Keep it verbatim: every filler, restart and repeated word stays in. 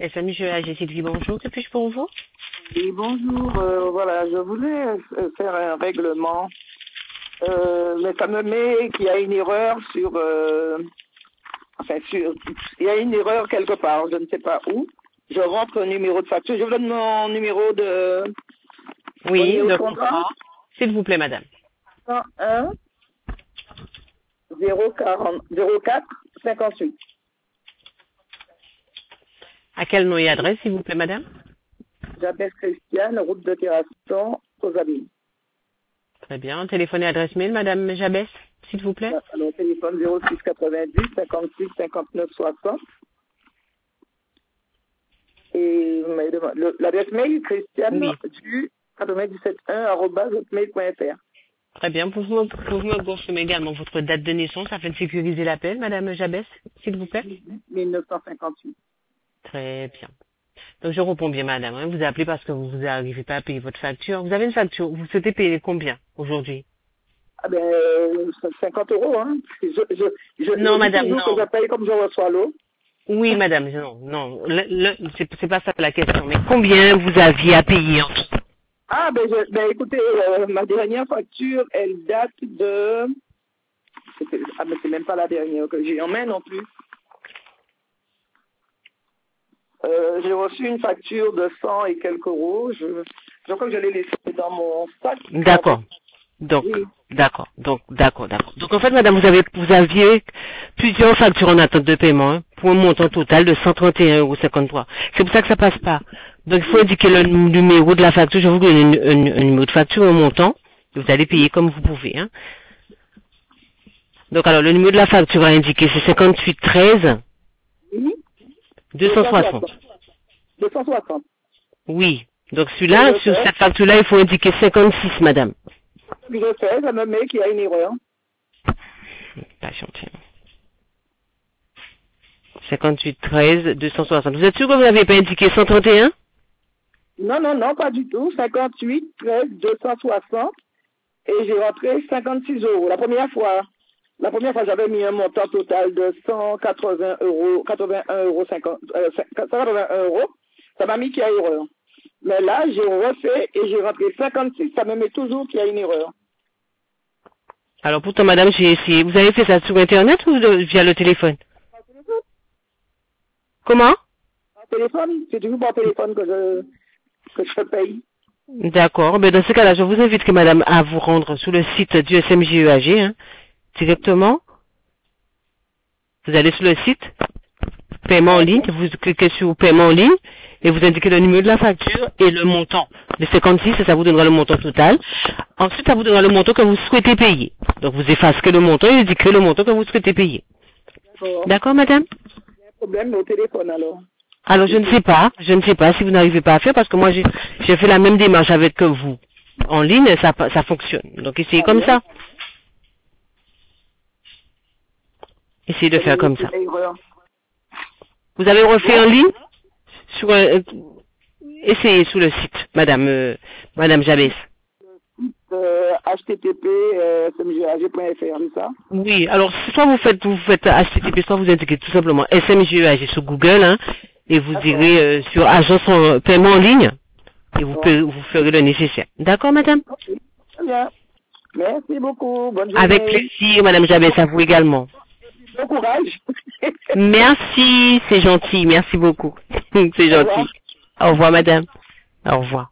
S M J A G Sylvie, bonjour, que puis-je pour vous? Oui, bonjour. Euh, voilà, je voulais euh, faire un règlement, euh, mais ça me met qu'il y a une erreur sur, euh, enfin, sur, il y a une erreur quelque part, je ne sais pas où. Je rentre un numéro de facture. Je vous donne mon numéro de, Oui, mon numéro de de contrat. S'il vous plaît, madame. cent un zéro quarante zéro quatre cinquante-huit. À quel nom et adresse, s'il vous plaît, madame? J'appelle Christiane, route de Terrasson, aux Amis. Très bien. Téléphone et adresse mail, madame Jabès, s'il vous plaît. Alors, téléphone zéro six quatre-vingt-dix cinquante-six cinquante-neuf soixante. Et le- l'adresse mail, Christiane Oui. du quatre-vingt-dix-sept un arobase hotmail point fr. Très bien. Pouvez-vous pouvez-vous me confirmer également votre date de naissance afin de sécuriser l'appel, madame Jabès, s'il vous plaît? mille neuf cent cinquante-huit. Très bien. Donc, je réponds bien, madame. hein. Vous avez appelé parce que vous n'arrivez pas à payer votre facture. Vous avez une facture. Vous souhaitez payer combien aujourd'hui? Ah ben, euh, cinquante euros, hein. Je, je, je, Non, je dis madame, toujours non. que je paye comme je reçois l'eau. Oui, madame, non, non. Le, le- c'est c'est pas ça la question. Mais combien vous aviez à payer en tout? Ah ben, je, ben écoutez, euh, ma dernière facture, elle date de... c'était- Ah ben, c'est même pas la dernière que j'ai en main non plus. Euh, j'ai reçu une facture de cent et quelques euros. Je, je crois que je l'ai laissée dans mon sac. D'accord. Donc, Oui. d'accord. Donc, d'accord, d'accord. Donc, en fait, madame, vous avez, vous aviez plusieurs factures en attente de paiement, hein, pour un montant total de cent trente et un euros cinquante-trois. C'est pour ça que ça passe pas. Donc, il faut indiquer le numéro de la facture. Je vais vous donner un, un- un numéro de facture, un montant. Vous allez payer comme vous pouvez, hein. Donc, alors, le numéro de la facture à indiquer, c'est cinquante-huit treize Oui. deux cent soixante. deux cent soixante. Oui. Donc, Et celui-là, je sur fais, cette facture-là, il faut indiquer cinquante-six, madame. je fais, ça me met qu'il y a une erreur. Patientez. cinquante-huit treize deux cent soixante. Vous êtes sûr que vous n'avez pas indiqué cent trente et un? Non, non, non, pas du tout. cinquante-huit, treize, deux cent soixante. Et j'ai rentré cinquante-six euros. La première fois, la première fois, j'avais mis un montant total de cent quatre-vingts euros, quatre-vingt-un euros, cinquante, euh, cent quatre-vingt-un euros. Ça m'a mis qu'il y a erreur. Mais là, j'ai refait et j'ai rentré cinquante-six. Ça me met toujours qu'il y a une erreur. Alors pourtant, madame, j'ai essayé. Vous avez fait ça sur Internet ou de- via le téléphone? Par téléphone, Comment? par téléphone, c'est toujours par téléphone que je, que je paye. D'accord. Mais dans ce cas-là, je vous invite, que madame, à vous rendre sur le site du S M J E A G, hein, directement. Vous allez sur le site, paiement en ligne, vous cliquez sur paiement en ligne, et vous indiquez le numéro de la facture et le montant. Le cinquante-six, et ça vous donnera le montant total. Ensuite, ça vous donnera le montant que vous souhaitez payer. Donc, vous effacerez le montant et indiquerez le montant que vous souhaitez payer. D'accord. D'accord, madame? Il y a un problème au téléphone alors. Alors, je ne sais pas, je ne sais pas si vous n'arrivez pas à faire, parce que moi, j'ai j'ai fait la même démarche avec vous. En ligne, ça, ça fonctionne. Donc, essayez Ah comme bien. ça. Essayez de faire comme ça. Erreur. Vous avez refait en ligne sur, euh, essayez sur le site, madame, euh, madame Jabès. Euh, H T T P euh, S M G A G point F R, c'est ça? Oui, alors, soit vous faites, vous faites H T T P, soit vous indiquez tout simplement S M J E A G sur Google, hein, et vous D'accord. direz euh, sur agence en paiement en ligne, et vous, D'accord. pe- vous ferez le nécessaire. D'accord, madame? Ok. Très bien. Merci beaucoup. Bonne journée. Avec plaisir, madame Jabès, à vous également. Bon courage. Merci, c'est gentil, merci beaucoup. C'est Au revoir. gentil. Au revoir, madame. Au revoir.